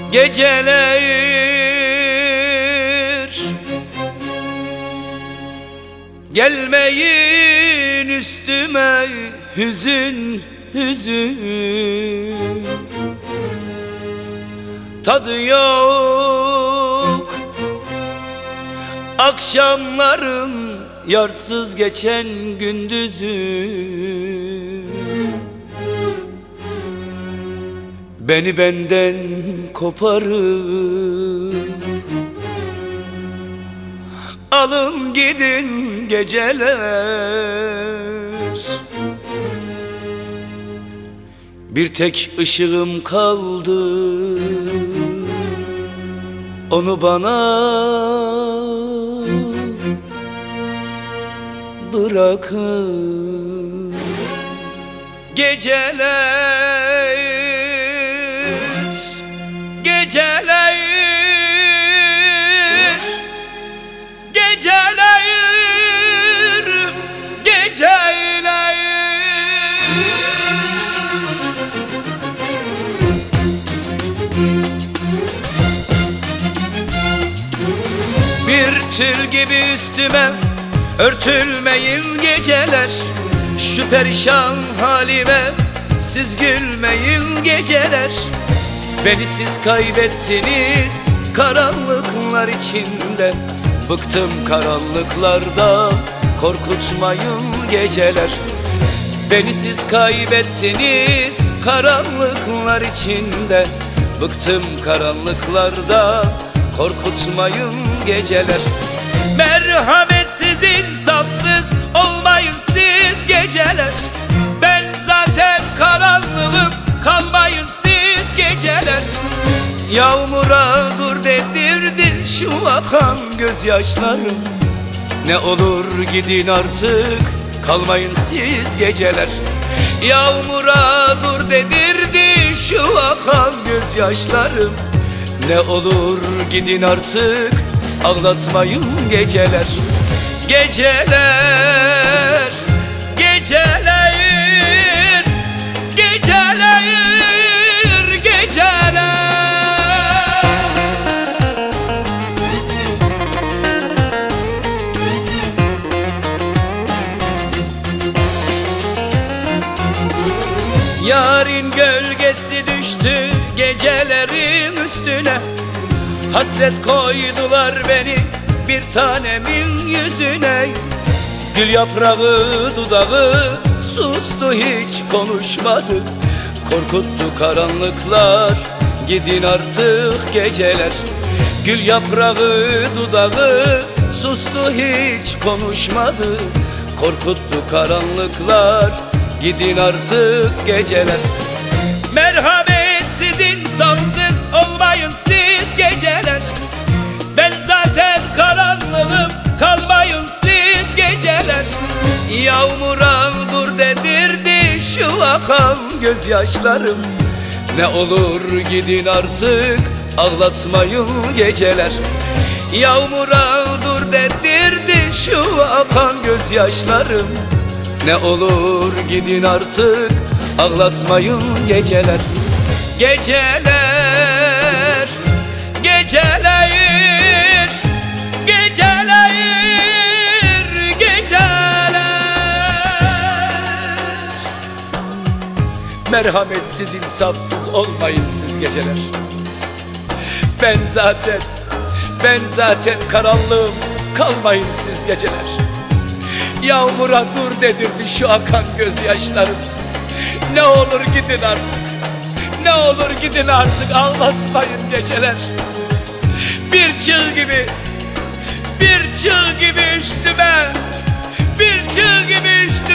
Geceler gelmeyin üstüme, hüzün hüzün. Tadı yok akşamların, yarsız geçen gündüzün. Beni benden koparıp alın gidin geceler. Bir tek ışığım kaldı, onu bana bırakın. Geceler, geceler, geceler, geceler. Bir tül gibi üstüme örtülmeyin geceler. Şu perişan halime siz gülmeyin geceler. Beni siz kaybettiniz karanlıklar içinde. Bıktım karanlıklarda, korkutmayın geceler. Beni siz kaybettiniz karanlıklar içinde. Bıktım karanlıklarda, korkutmayın geceler. Merhametsiz, insafsız olmayın siz geceler. Ben zaten karanlığım, kalmayın siz geceler. Yağmura dur dedirdi şu akan gözyaşlarım. Ne olur gidin artık, kalmayın siz geceler. Yağmura dur dedirdi şu akan gözyaşlarım. Ne olur gidin artık, ağlatmayın geceler. Geceler, geceler, geceler, geceler. Yarın gölgesi düştü gecelerin üstüne. Hasret koydular beni bir tanemin yüzüne. Gül yaprağı dudağı sustu, hiç konuşmadı. Korkuttu karanlıklar, gidin artık geceler. Gül yaprağı dudağı sustu, hiç konuşmadı. Korkuttu karanlıklar, gidin artık geceler. Merhametsiz, insafsız olmayın siz geceler. Ben zaten karanlığım, kalmayın siz geceler. Yağmura dur dedirdi şu akan gözyaşlarım. Ne olur gidin artık, ağlatmayın geceler. Yağmura dur dedirdi şu akan gözyaşlarım. Ne olur gidin artık, ağlatmayın geceler. Geceler, geceler, geceler, geceler. Merhametsiz, insafsız olmayın siz geceler. Ben zaten karanlığım, kalmayın siz geceler. Yağmura dur dedirdi şu akan gözyaşlarım. Ne olur gidin artık, ne olur gidin artık, ağlatmayın geceler. Bir çığ gibi, bir çığ gibi üstüme, bir çığ gibi üstüme